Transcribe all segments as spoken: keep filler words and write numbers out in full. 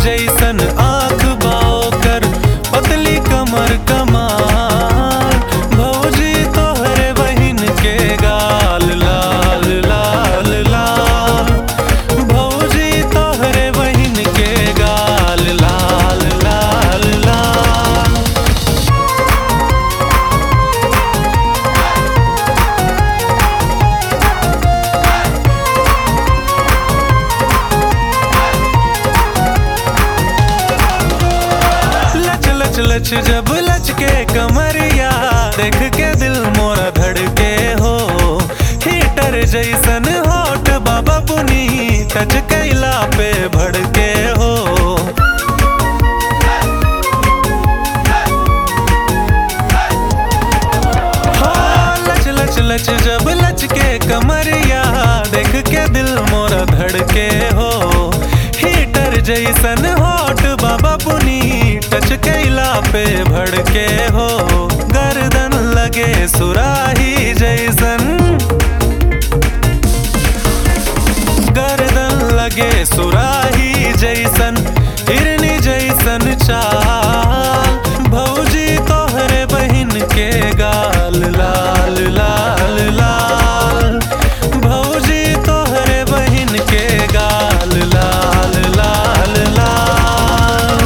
जैसन आँख बाओकर पतली कमर कमाल। भौजी तोहरे बहिन के गाल लाल लाल लाल। भौजी तोहरे बहिन के गाल लाल लाल लाल। लच लच जब लच के कमरिया देख के दिल मोरा धड़के हो। हीटर जैसन होठ बाबा बुनी टच कैला पे भड़के हो। लच लच लच जब लच के कमरिया देख के दिल मोरा धड़के हो। हीटर जैसन होठ बाबा बुनी टच कैला पे भड़के हो। गर्दन लगे सुराही जैसन, गर्दन लगे सुराही जैसन, हिरनी जैसन चाल। भौजी तोहरे बहिन के गाल लाल लाल लाल। भौजी तोहरे बहिन के गाल लाल लाल लाल।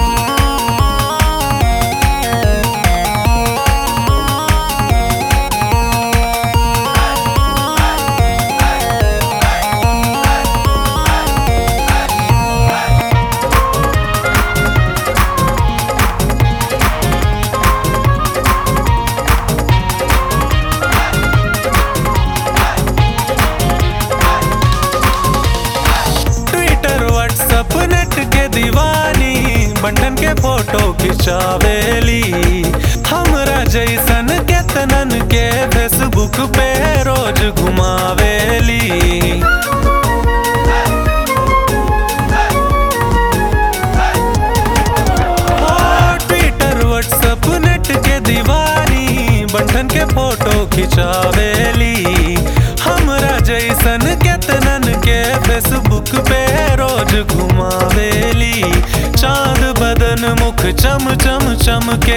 नेट के दीवानी बंटन के फोटो खिंचावेली। हमरा जैसन केतनन के फेसबुक पे रोज घुमावेली। ट्विटर व्हाट्सएप नेट के दीवानी बंटन के फोटो खिंचावेली। हमरा जैसन केतनन के फेसबुक पे रोज घुमावेली। चांद बदन मुख चम चम चमके,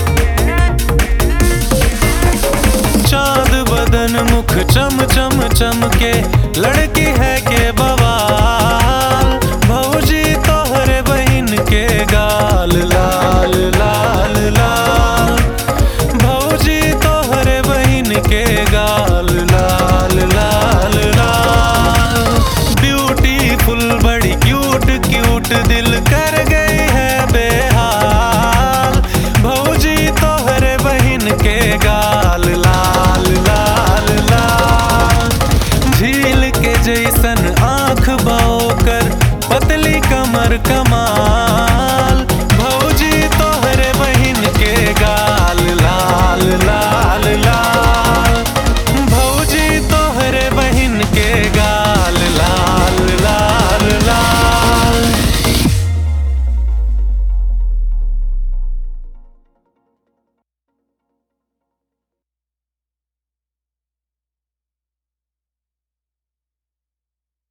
चांद बदन मुख चम चम चमके, लड़की है के बवाल। भौजी तोहरे बहिन के गाल लाल लाल लाल। भौजी तोहरे बहिन के गाल लाल लाल लाल। ब्यूटीफुल बड़ी क्यूट क्यूट दिल कर गई है बेहाल। भौजी तोहरे बहिन के गाल लाल लाल लाल। झील के जैसन आँख बाओकर पतली कमर कमाल।